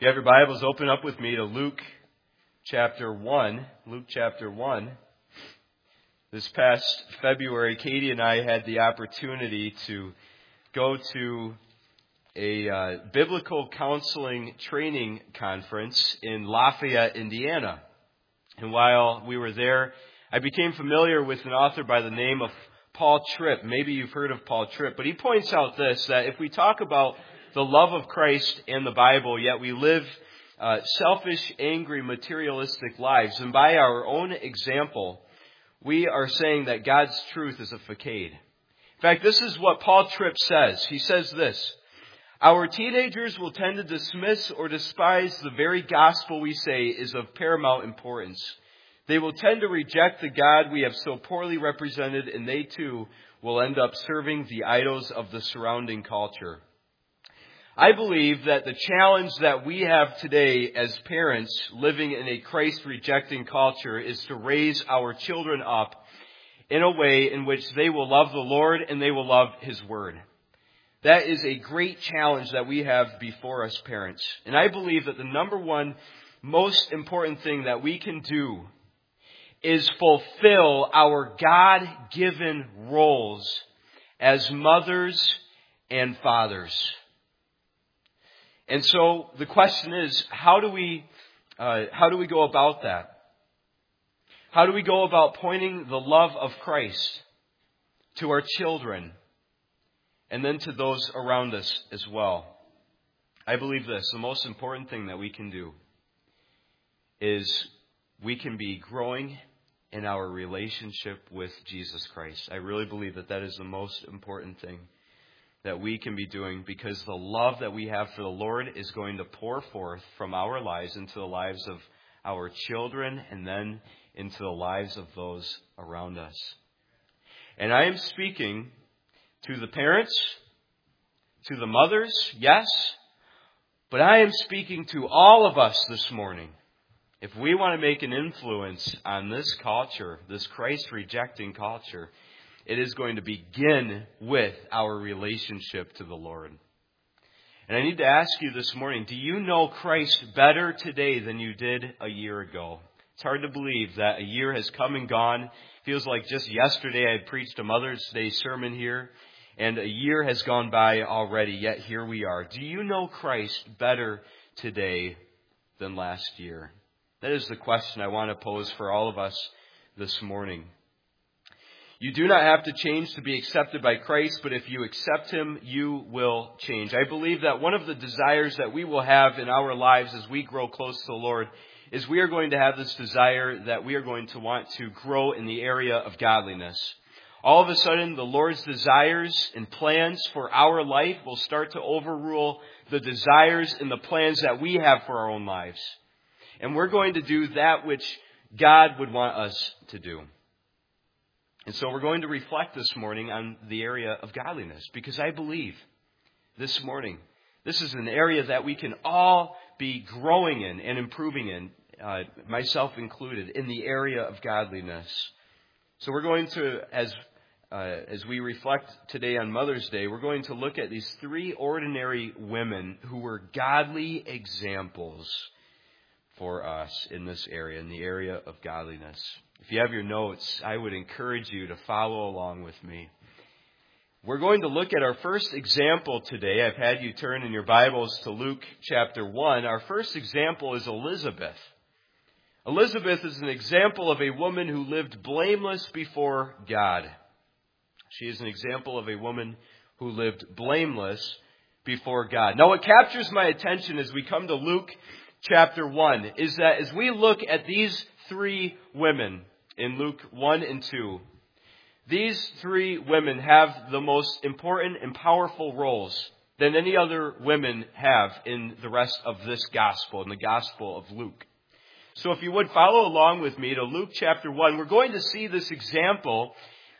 you have your Bibles, open up with me to Luke chapter 1. Luke chapter 1. This past February, Katie and I had the opportunity to go to a biblical counseling training conference in Lafayette, Indiana. And while we were there, I became familiar with an author by the name of Paul Tripp. Maybe you've heard of Paul Tripp, but he points out this, that if we talk about the love of Christ and the Bible, yet we live selfish, angry, materialistic lives, and by our own example, we are saying that God's truth is a facade. In fact, this is what Paul Tripp says. He says this: our teenagers will tend to dismiss or despise the very gospel we say is of paramount importance. They will tend to reject the God we have so poorly represented, and they too will end up serving the idols of the surrounding culture. I believe that the challenge that we have today as parents living in a Christ-rejecting culture is to raise our children up in a way in which they will love the Lord and they will love His Word. That is a great challenge that we have before us parents. And I believe that the number one most important thing that we can do is fulfill our God-given roles as mothers and fathers. And so the question is, how do we go about that? How do we go about pointing the love of Christ to our children and then to those around us as well? I believe this: the most important thing that we can do is we can be growing in our relationship with Jesus Christ. I really believe that that is the most important thing that we can be doing, because the love that we have for the Lord is going to pour forth from our lives into the lives of our children and then into the lives of those around us. And I am speaking to the parents, to the mothers, yes, but I am speaking to all of us this morning. If we want to make an influence on this culture, this Christ-rejecting culture, it is going to begin with our relationship to the Lord. And I need to ask you this morning, do you know Christ better today than you did a year ago? It's hard to believe that a year has come and gone. It feels like just yesterday I had preached a Mother's Day sermon here, and a year has gone by already, yet here we are. Do you know Christ better today than last year? That is the question I want to pose for all of us this morning. You do not have to change to be accepted by Christ, but if you accept Him, you will change. I believe that one of the desires that we will have in our lives as we grow close to the Lord is we are going to have this desire that we are going to want to grow in the area of godliness. All of a sudden, the Lord's desires and plans for our life will start to overrule the desires and the plans that we have for our own lives. And we're going to do that which God would want us to do. And so we're going to reflect this morning on the area of godliness, because I believe this morning this is an area that we can all be growing in and improving in, myself included, in the area of godliness. So we're going to, as we reflect today on Mother's Day, we're going to look at these three ordinary women who were godly examples for us in this area, in the area of godliness. If you have your notes, I would encourage you to follow along with me. We're going to look at our first example today. I've had you turn in your Bibles to Luke chapter 1. Our first example is Elizabeth. Elizabeth is an example of a woman who lived blameless before God. She is an example of a woman who lived blameless before God. Now, what captures my attention as we come to Luke chapter 1 is that as we look at these three women in Luke 1 and 2, these three women have the most important and powerful roles than any other women have in the rest of this gospel, in the Gospel of Luke. So if you would follow along with me to Luke chapter 1, we're going to see this example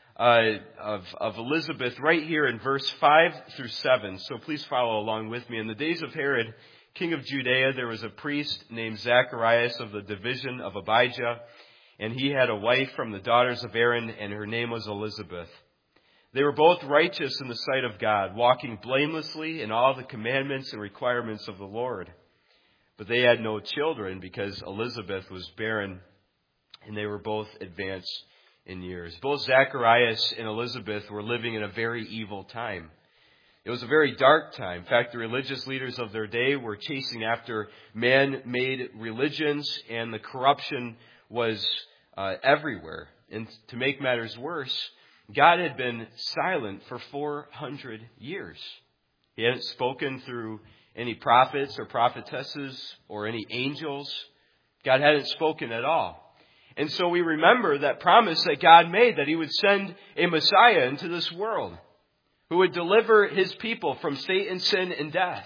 of Elizabeth right here in verse 5 through 7. So please follow along with me. In the days of Herod, king of Judea, there was a priest named Zacharias of the division of Abijah, and he had a wife from the daughters of Aaron, and her name was Elizabeth. They were both righteous in the sight of God, walking blamelessly in all the commandments and requirements of the Lord. But they had no children because Elizabeth was barren, and they were both advanced in years. Both Zacharias and Elizabeth were living in a very evil time. It was a very dark time. In fact, the religious leaders of their day were chasing after man-made religions, and the corruption was everywhere. And to make matters worse, God had been silent for 400 years. He hadn't spoken through any prophets or prophetesses or any angels. God hadn't spoken at all. And so we remember that promise that God made, that He would send a Messiah into this world who would deliver His people from Satan, sin, and death.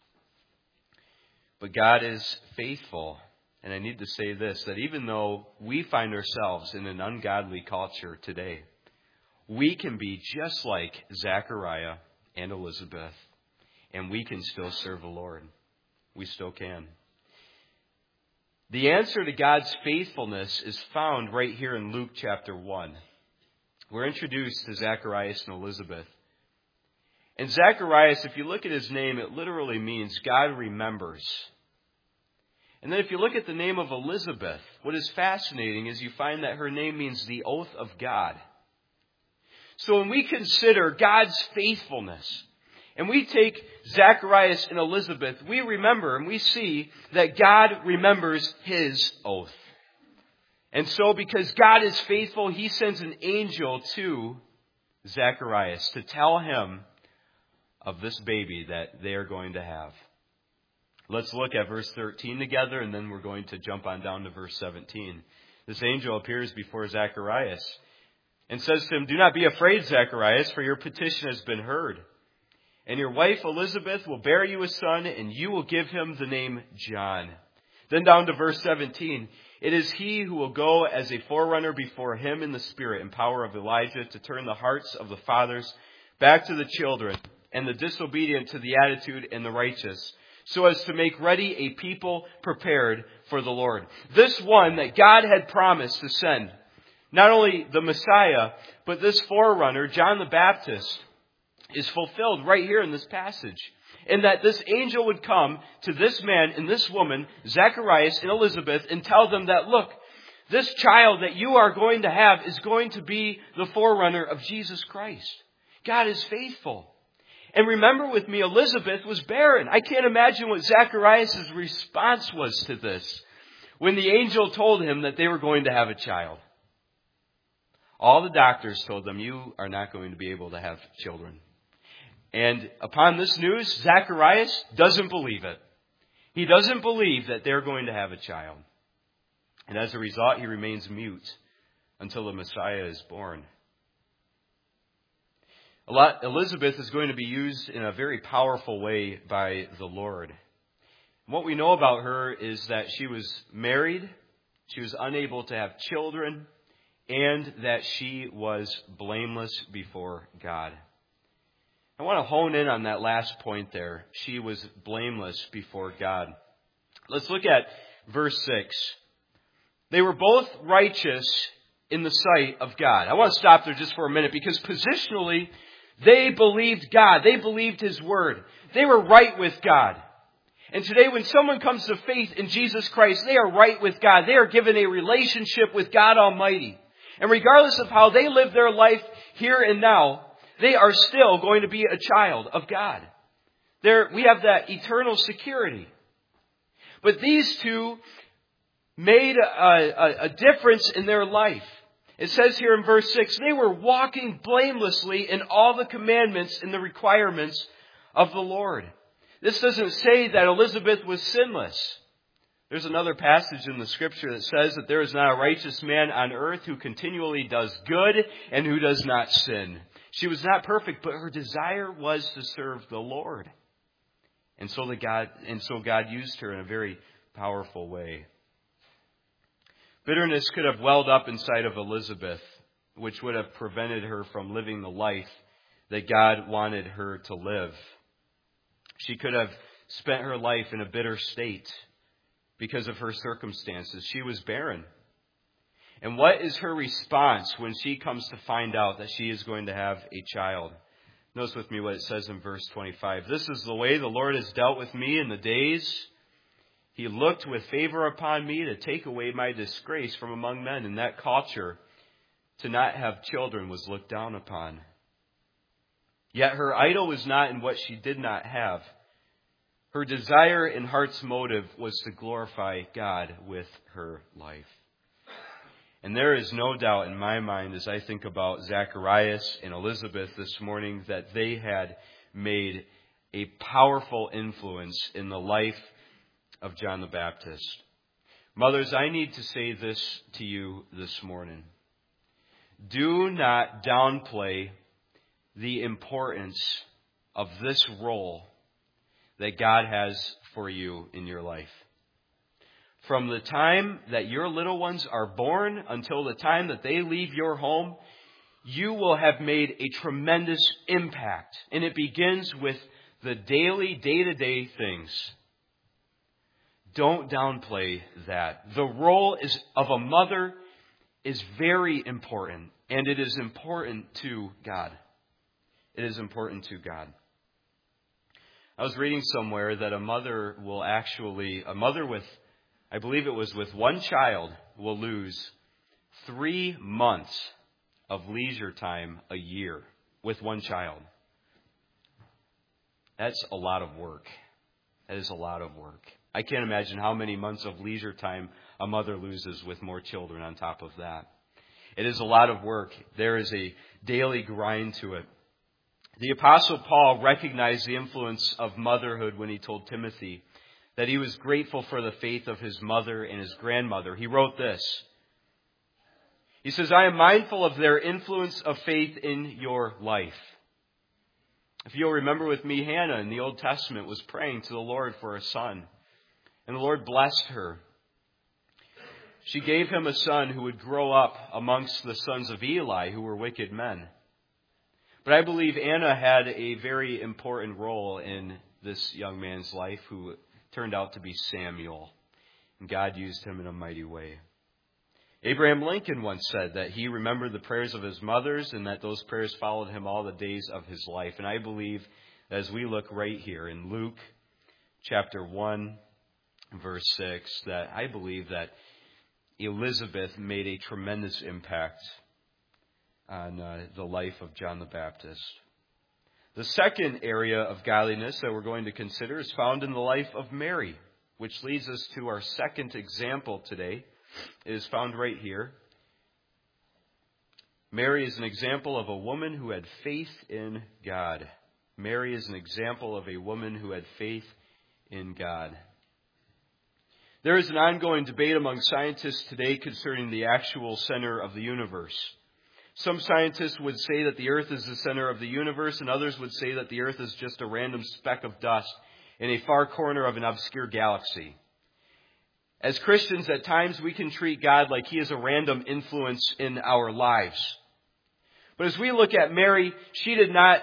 But God is faithful. And I need to say this, that even though we find ourselves in an ungodly culture today, we can be just like Zechariah and Elizabeth, and we can still serve the Lord. We still can. The answer to God's faithfulness is found right here in Luke chapter 1. We're introduced to Zacharias and Elizabeth. And Zacharias, if you look at his name, it literally means God remembers. And then if you look at the name of Elizabeth, what is fascinating is you find that her name means the oath of God. So when we consider God's faithfulness, and we take Zacharias and Elizabeth, we remember and we see that God remembers His oath. And so because God is faithful, He sends an angel to Zacharias to tell him of this baby that they are going to have. Let's look at verse 13 together, and then we're going to jump on down to verse 17. This angel appears before Zacharias and says to him, "Do not be afraid, Zacharias, for your petition has been heard. And your wife Elizabeth will bear you a son, and you will give him the name John." Then down to verse 17. "It is he who will go as a forerunner before him in the spirit and power of Elijah to turn the hearts of the fathers back to the children and the disobedient to the attitude and the righteous, so as to make ready a people prepared for the Lord." This one that God had promised to send, not only the Messiah, but this forerunner, John the Baptist, is fulfilled right here in this passage. And that this angel would come to this man and this woman, Zacharias and Elizabeth, and tell them that, look, this child that you are going to have is going to be the forerunner of Jesus Christ. God is faithful. And remember with me, Elizabeth was barren. I can't imagine what Zacharias' response was to this when the angel told him that they were going to have a child. All the doctors told them, you are not going to be able to have children. And upon this news, Zacharias doesn't believe it. He doesn't believe that they're going to have a child. And as a result, he remains mute until the Messiah is born. Elizabeth is going to be used in a very powerful way by the Lord. What we know about her is that she was married, she was unable to have children, and that she was blameless before God. I want to hone in on that last point there. She was blameless before God. Let's look at verse 6. They were both righteous in the sight of God. I want to stop there just for a minute because positionally, they believed God. They believed His word. They were right with God. And today when someone comes to faith in Jesus Christ, they are right with God. They are given a relationship with God Almighty. And regardless of how they live their life here and now, they are still going to be a child of God. We have that eternal security. But these two made a difference in their life. It says here in verse 6, they were walking blamelessly in all the commandments and the requirements of the Lord. This doesn't say that Elizabeth was sinless. There's another passage in the Scripture that says that there is not a righteous man on earth who continually does good and who does not sin. She was not perfect, but her desire was to serve the Lord. And so God used her in a very powerful way. Bitterness could have welled up inside of Elizabeth, which would have prevented her from living the life that God wanted her to live. She could have spent her life in a bitter state because of her circumstances. She was barren. And what is her response when she comes to find out that she is going to have a child? Notice with me what it says in verse 25. "This is the way the Lord has dealt with me in the days," He looked with favor upon me to take away my disgrace from among men. In that culture, to not have children was looked down upon. Yet her idol was not in what she did not have. Her desire and heart's motive was to glorify God with her life. And there is no doubt in my mind, as I think about Zacharias and Elizabeth this morning, that they had made a powerful influence in the life of John the Baptist. Mothers, I need to say this to you this morning. Do not downplay the importance of this role that God has for you in your life. From the time that your little ones are born until the time that they leave your home, you will have made a tremendous impact. And it begins with the daily, day-to-day things. Don't downplay that. The role of a mother is very important, and it is important to God. It is important to God. I was reading somewhere that a mother with, I believe it was with one child, will lose 3 months of leisure time a year with one child. That's a lot of work. That is a lot of work. I can't imagine how many months of leisure time a mother loses with more children on top of that. It is a lot of work. There is a daily grind to it. The Apostle Paul recognized the influence of motherhood when he told Timothy that he was grateful for the faith of his mother and his grandmother. He wrote this. He says, I am mindful of their influence of faith in your life. If you'll remember with me, Hannah in the Old Testament was praying to the Lord for a son. And the Lord blessed her. She gave him a son who would grow up amongst the sons of Eli, who were wicked men. But I believe Anna had a very important role in this young man's life, who turned out to be Samuel. And God used him in a mighty way. Abraham Lincoln once said that he remembered the prayers of his mothers and that those prayers followed him all the days of his life. And I believe, as we look right here in Luke chapter 1, verse 6, that I believe that Elizabeth made a tremendous impact on the life of John the Baptist. The second area of godliness that we're going to consider is found in the life of Mary, which leads us to our second example today. It is found right here. Mary is an example of a woman who had faith in God. Mary is an example of a woman who had faith in God. There is an ongoing debate among scientists today concerning the actual center of the universe. Some scientists would say that the earth is the center of the universe, and others would say that the earth is just a random speck of dust in a far corner of an obscure galaxy. As Christians, at times we can treat God like He is a random influence in our lives. But as we look at Mary, she did not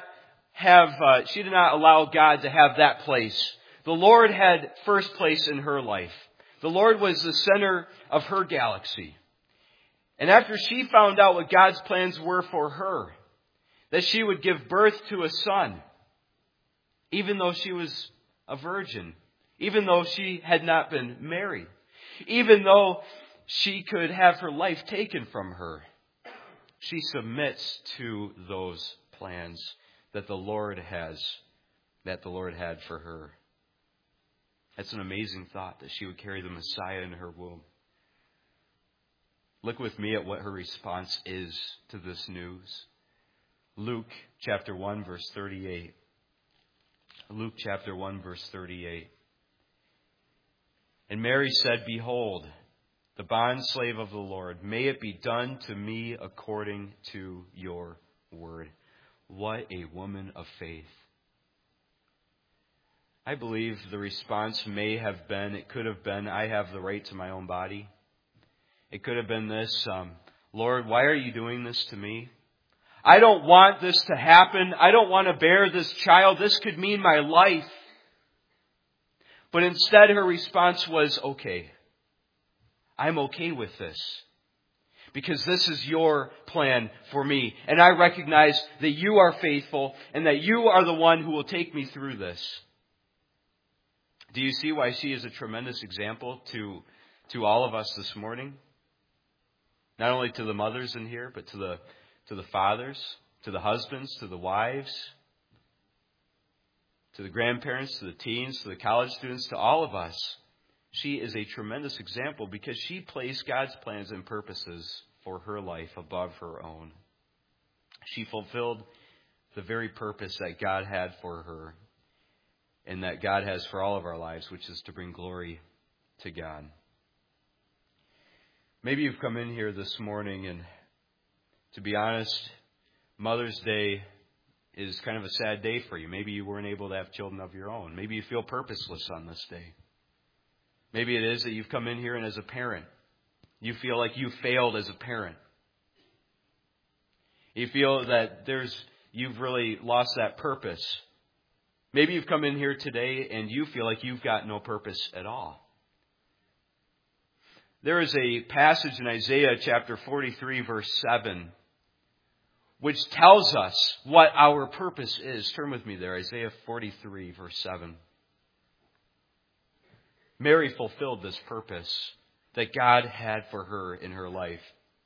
allow God to have that place. The Lord had first place in her life. The Lord was the center of her galaxy. And after she found out what God's plans were for her, that she would give birth to a son, even though she was a virgin, even though she had not been married, even though she could have her life taken from her, she submits to those plans that the Lord had for her. That's an amazing thought, that she would carry the Messiah in her womb. Look with me at what her response is to this news. Luke chapter 1, verse 38. Luke chapter 1, verse 38. And Mary said, Behold, the bondslave of the Lord, may it be done to me according to your word. What a woman of faith. I believe the response could have been, I have the right to my own body. It could have been this, Lord, why are you doing this to me? I don't want this to happen. I don't want to bear this child. This could mean my life. But instead her response was, okay, I'm okay with this. Because this is your plan for me. And I recognize that you are faithful and that you are the one who will take me through this. Do you see why she is a tremendous example to all of us this morning? Not only to the mothers in here, but to the fathers, to the husbands, to the wives, to the grandparents, to the teens, to the college students, to all of us. She is a tremendous example because she placed God's plans and purposes for her life above her own. She fulfilled the very purpose that God had for her and that God has for all of our lives, which is to bring glory to God. Maybe you've come in here this morning and, to be honest, Mother's Day is kind of a sad day for you. Maybe you weren't able to have children of your own. Maybe you feel purposeless on this day. Maybe it is that you've come in here and as a parent, you feel like you failed as a parent. You feel that you've really lost that purpose. Maybe you've come in here today and you feel like you've got no purpose at all. There is a passage in Isaiah chapter 43, verse 7, which tells us what our purpose is. Turn with me there, Isaiah 43, verse 7. Mary fulfilled this purpose that God had for her in her life.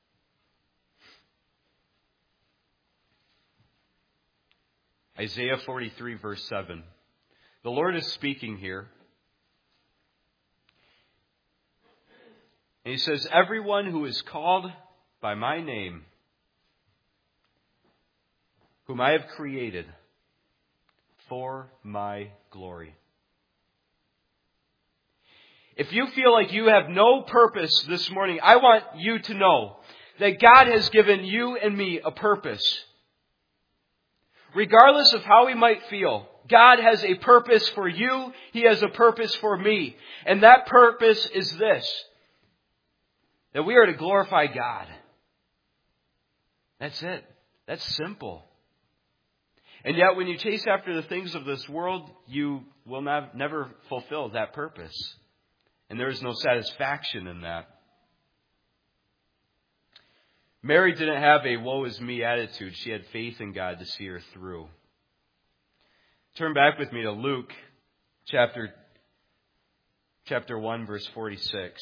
Isaiah 43, verse 7. The Lord is speaking here. And He says, everyone who is called by my name, whom I have created for my glory. If you feel like you have no purpose this morning, I want you to know that God has given you and me a purpose. Regardless of how we might feel, God has a purpose for you. He has a purpose for me. And that purpose is this: that we are to glorify God. That's it. That's simple. And yet when you chase after the things of this world, you will never fulfill that purpose. And there is no satisfaction in that. Mary didn't have a woe is me attitude. She had faith in God to see her through. Turn back with me to Luke chapter 1, verse 46.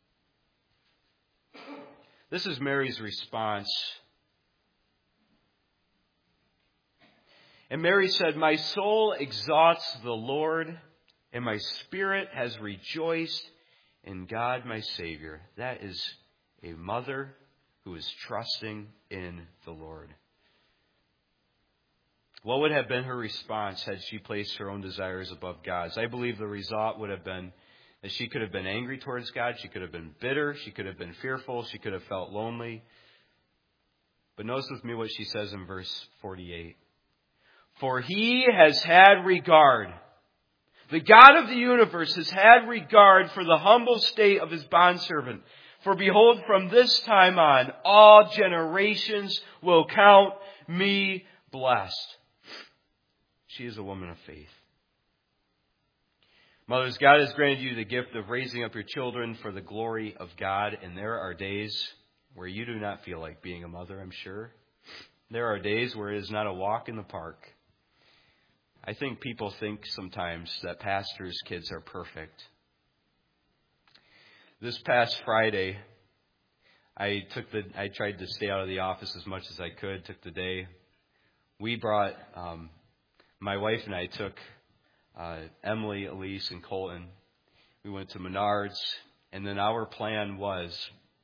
This is Mary's response. And Mary said, my soul exalts the Lord, and my spirit has rejoiced in God my Savior. That is a mother who is trusting in the Lord. What would have been her response had she placed her own desires above God's? I believe the result would have been that she could have been angry towards God. She could have been bitter. She could have been fearful. She could have felt lonely. But notice with me what she says in verse 48. For He has had regard. The God of the universe has had regard for the humble state of His bondservant. For behold, from this time on, all generations will count me blessed. She is a woman of faith. Mothers, God has granted you the gift of raising up your children for the glory of God. And there are days where you do not feel like being a mother, I'm sure. There are days where it is not a walk in the park. I think people think sometimes that pastors' kids are perfect. This past Friday, I tried to stay out of the office as much as I could, took the day. We brought, my wife and I took Emily, Elise, and Colton. We went to Menards, and then our plan was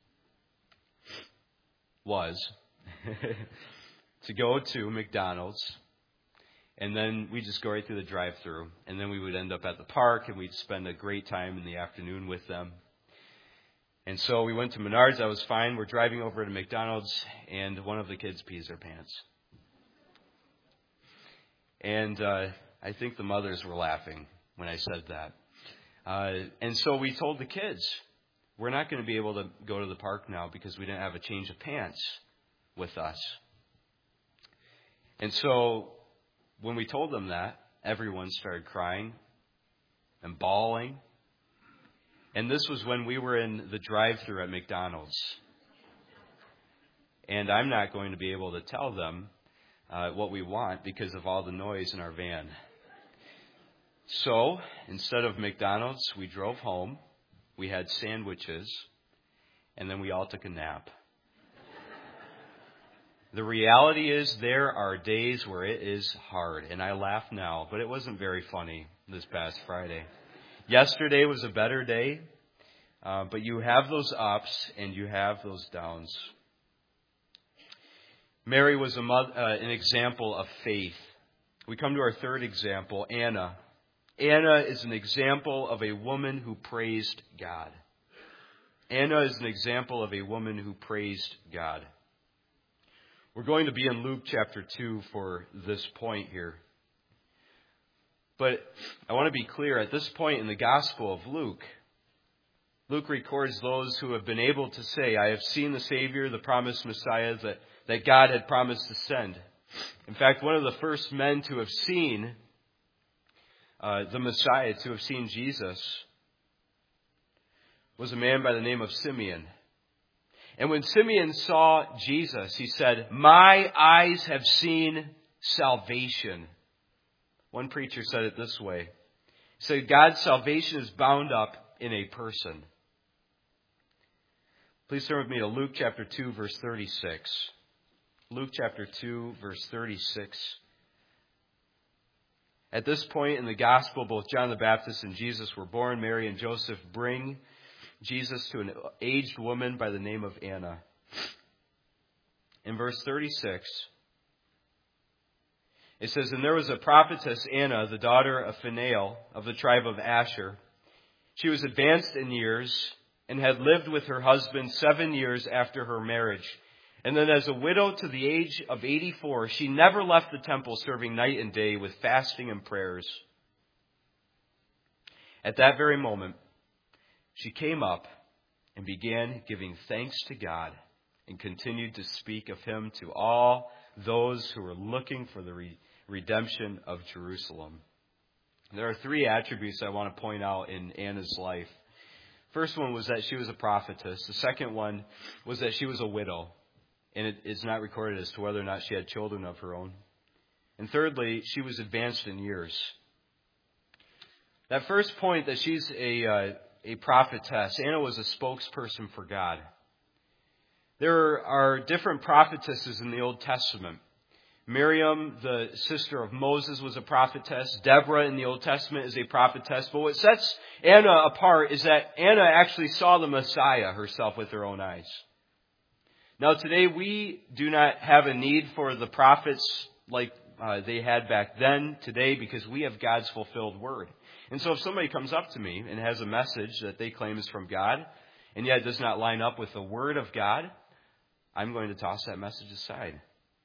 to go to McDonald's, and then we just go right through the drive-thru, and then we would end up at the park, and we'd spend a great time in the afternoon with them. And so we went to Menards. I was fine. We're driving over to McDonald's, and one of the kids pees their pants. And I think the mothers were laughing when I said that. And so we told the kids, we're not going to be able to go to the park now because we didn't have a change of pants with us. And so when we told them that, everyone started crying and bawling. And this was when we were in the drive-thru at McDonald's. And I'm not going to be able to tell them what we want because of all the noise in our van. So, instead of McDonald's, we drove home, we had sandwiches, and then we all took a nap. The reality is there are days where it is hard, and I laugh now, but it wasn't very funny this past Friday. Yesterday was a better day, but you have those ups and you have those downs. Mary was an example of faith. We come to our third example, Anna. Anna is an example of a woman who praised God. Anna is an example of a woman who praised God. We're going to be in Luke chapter 2 for this point here. But I want to be clear, at this point in the Gospel of Luke, Luke records those who have been able to say, I have seen the Savior, the promised Messiah that God had promised to send. In fact, one of the first men to have seen the Messiah, to have seen Jesus, was a man by the name of Simeon. And when Simeon saw Jesus, he said, my eyes have seen salvation. One preacher said it this way. He said, God's salvation is bound up in a person. Please turn with me to Luke chapter 2, verse 36. Luke chapter 2, verse 36. At this point in the gospel, both John the Baptist and Jesus were born. Mary and Joseph bring Jesus to an aged woman by the name of Anna. In verse 36, it says, and there was a prophetess, Anna, the daughter of Phanuel of the tribe of Asher. She was advanced in years and had lived with her husband 7 years after her marriage. And then as a widow to the age of 84, she never left the temple, serving night and day with fasting and prayers. At that very moment, she came up and began giving thanks to God and continued to speak of him to all those who were looking for the redemption of Jerusalem. There are three attributes I want to point out in Anna's life. First one was that she was a prophetess. The second one was that she was a widow. And it is not recorded as to whether or not she had children of her own. And thirdly, she was advanced in years. That first point, that she's a prophetess, Anna was a spokesperson for God. There are different prophetesses in the Old Testament. Miriam, the sister of Moses, was a prophetess. Deborah in the Old Testament is a prophetess. But what sets Anna apart is that Anna actually saw the Messiah herself with her own eyes. Now today we do not have a need for the prophets like they had back then today, because we have God's fulfilled word. And so if somebody comes up to me and has a message that they claim is from God, and yet does not line up with the word of God, I'm going to toss that message aside.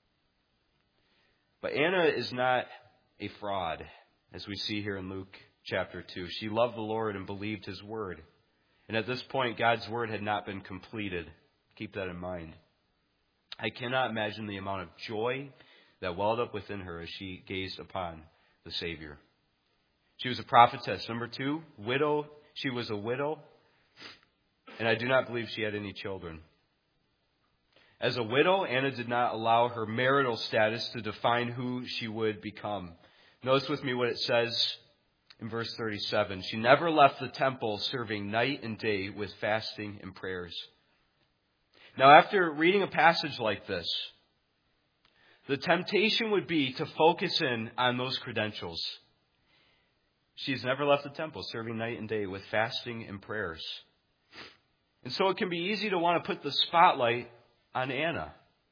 But Anna is not a fraud, as we see here in Luke chapter 2. She loved the Lord and believed his word. And at this point, God's word had not been completed. Keep that in mind. I cannot imagine the amount of joy that welled up within her as she gazed upon the Savior. She was a prophetess. Number two, widow. She was a widow, and I do not believe she had any children. As a widow, Anna did not allow her marital status to define who she would become. Notice with me what it says in verse 37. She never left the temple, serving night and day with fasting and prayers. Now, after reading a passage like this, the temptation would be to focus in on those credentials. She's never left the temple, serving night and day with fasting and prayers. And so it can be easy to want to put the spotlight on Anna,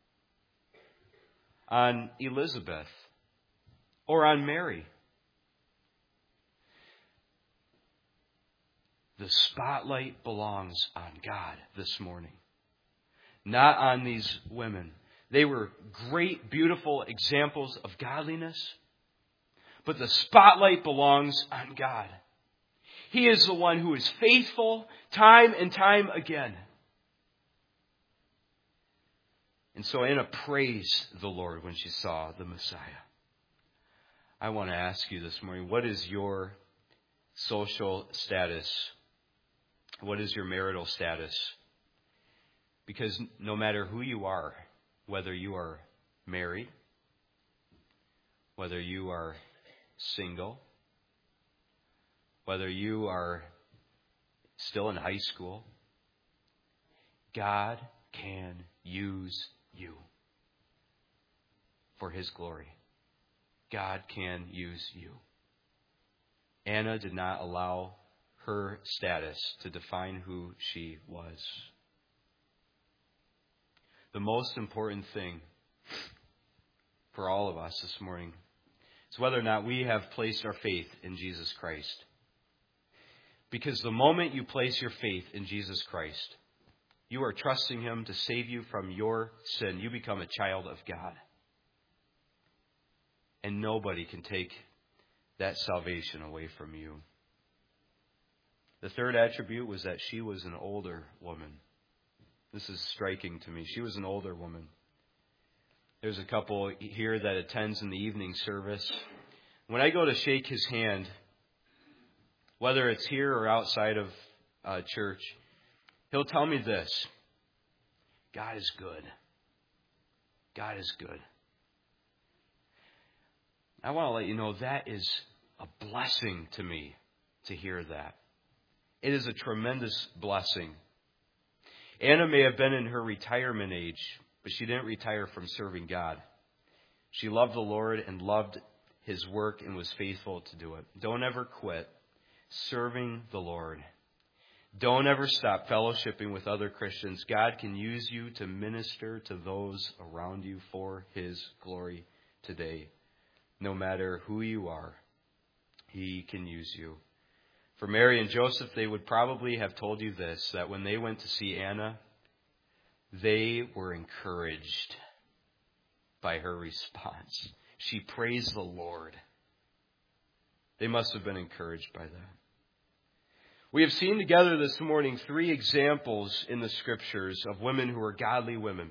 on Elizabeth, or on Mary. The spotlight belongs on God this morning, not on these women. They were great, beautiful examples of godliness, but the spotlight belongs on God. He is the one who is faithful time and time again. And so Anna praised the Lord when she saw the Messiah. I want to ask you this morning, what is your social status? What is your marital status? Because no matter who you are, whether you are married, whether you are single, whether you are still in high school, God can use you for His glory. God can use you. Anna did not allow her status to define who she was. The most important thing for all of us this morning is whether or not we have placed our faith in Jesus Christ. Because the moment you place your faith in Jesus Christ, you are trusting Him to save you from your sin. You become a child of God. And nobody can take that salvation away from you. The third attribute was that she was an older woman. This is striking to me. She was an older woman. There's a couple here that attends in the evening service. When I go to shake his hand, whether it's here or outside of church, he'll tell me this: God is good. God is good. I want to let you know that is a blessing to me to hear that. It is a tremendous blessing. Anna may have been in her retirement age, but she didn't retire from serving God. She loved the Lord and loved His work and was faithful to do it. Don't ever quit serving the Lord. Don't ever stop fellowshipping with other Christians. God can use you to minister to those around you for His glory today. No matter who you are, He can use you. For Mary and Joseph, they would probably have told you this, that when they went to see Anna, they were encouraged by her response. She praised the Lord. They must have been encouraged by that. We have seen together this morning 3 examples in the Scriptures of women who are godly women.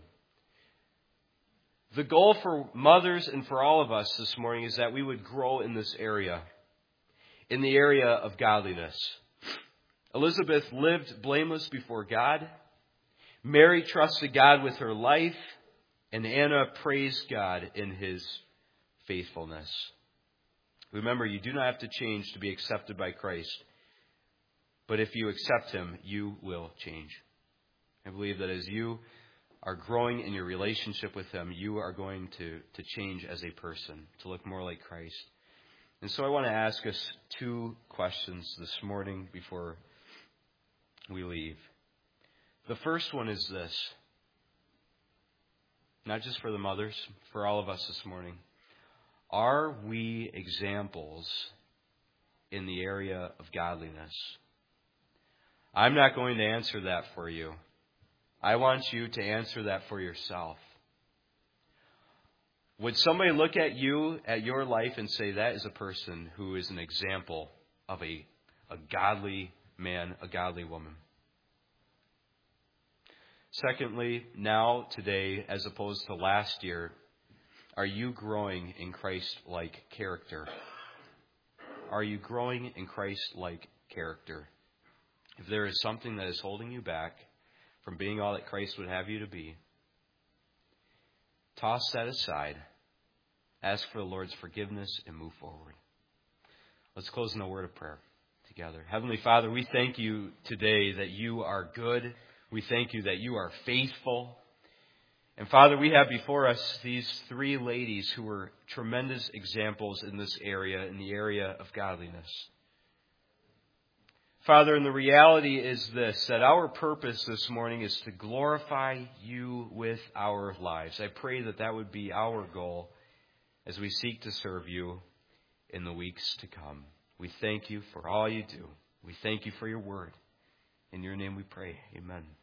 The goal for mothers and for all of us this morning is that we would grow in this area, in the area of godliness. Elizabeth lived blameless before God. Mary trusted God with her life. And Anna praised God in His faithfulness. Remember, you do not have to change to be accepted by Christ. But if you accept Him, you will change. I believe that as you are growing in your relationship with Him, you are going to change as a person, to look more like Christ. And so I want to ask us 2 questions this morning before we leave. The first one is this, not just for the mothers, for all of us this morning. Are we examples in the area of godliness? I'm not going to answer that for you. I want you to answer that for yourself. Would somebody look at you, at your life, and say that is a person who is an example of a godly man, a godly woman? Secondly, now, today, as opposed to last year, are you growing in Christ-like character? Are you growing in Christ-like character? If there is something that is holding you back from being all that Christ would have you to be, toss that aside, ask for the Lord's forgiveness, and move forward. Let's close in a word of prayer together. Heavenly Father, we thank you today that you are good. We thank you that you are faithful. And Father, we have before us these 3 ladies who were tremendous examples in this area, in the area of godliness. Father, and the reality is this, that our purpose this morning is to glorify you with our lives. I pray that that would be our goal as we seek to serve you in the weeks to come. We thank you for all you do. We thank you for your word. In your name we pray. Amen.